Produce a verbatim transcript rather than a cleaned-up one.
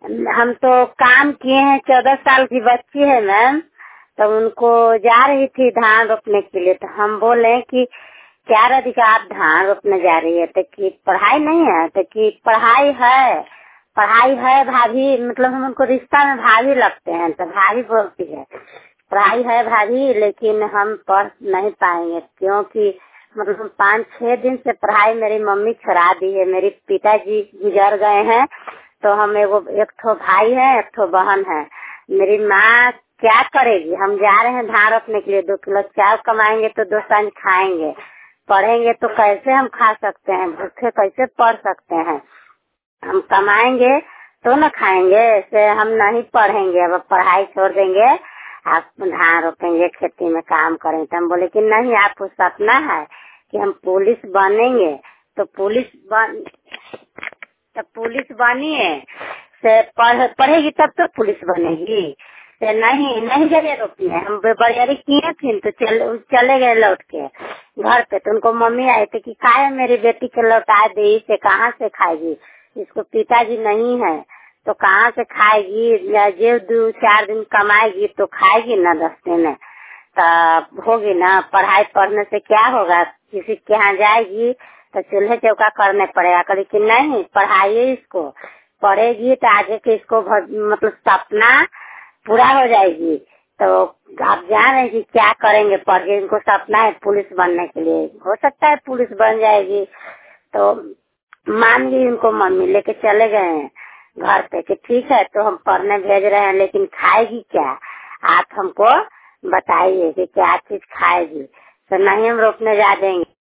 हम तो काम किए हैं, चौदह साल की बच्ची है मैम। तो उनको जा रही थी धान रोपने के लिए, तो हम बोले कि क्या राधिका आप धान रोपने जा रही है, तो कि पढ़ाई नहीं है, तो कि पढ़ाई है पढ़ाई है भाभी, मतलब हम उनको रिश्ता में भाभी लगते हैं। तो भाभी बोलती है पढ़ाई है भाभी, लेकिन हम पढ़ नहीं पाएंगे क्योंकि मतलब हम पाँच छह दिन से पढ़ाई मेरी मम्मी छुड़ा दी है। मेरे पिताजी गुजर गए हैं, तो हम एगो एक ठो भाई है, एक ठो बहन है। मेरी माँ क्या करेगी? हम जा रहे हैं धान रोपने के लिए, दो किलो चावल कमाएंगे तो दो सांझ खाएंगे। पढ़ेंगे तो कैसे हम खा सकते हैं? भूखे कैसे पढ़ सकते हैं? हम कमाएंगे तो न खाएंगे। ऐसे हम नहीं पढ़ेंगे, अब पढ़ाई छोड़ देंगे, आप धान रोपेंगे, खेती में काम करेंगे। तो हम बोले कि नहीं, आपको सपना है कि हम पुलिस बनेंगे, तो पुलिस बन तो पुलिस बनिए से पढ़ पढ़ेगी तब तो पुलिस बनेगी। से नहीं नहीं जगह रोपी है, हम बड़ियारी किए थे तो चल, चले गए लौट के घर पे। तो उनको मम्मी आए थे कि खाए मेरी बेटी के लौटा दे, इसे कहाँ से खाएगी? इसको पिताजी नहीं है तो कहाँ से खाएगी? जो दो चार दिन कमाएगी तो खाएगी ना दस्ते में, तब होगी ना। पढ़ाई पढ़ने से क्या होगा? किसी के यहाँ जाएगी तो चूल्हे चौका करने पड़ेगा। कभी कि नहीं पढ़ाइए इसको, पढ़ेगी तो आगे के इसको मतलब सपना पूरा हो जाएगी। तो आप जान रहे हैं कि क्या करेंगे पढ़ के? इनको सपना है पुलिस बनने के लिए, हो सकता है पुलिस बन जाएगी। तो मान ली उनको मम्मी लेके चले गए हैं घर पे कि ठीक है तो हम पढ़ने भेज रहे हैं, लेकिन खाएगी क्या? आप हमको बताइए कि क्या चीज खाएगी। तो नहीं हम रोकने जा देंगे।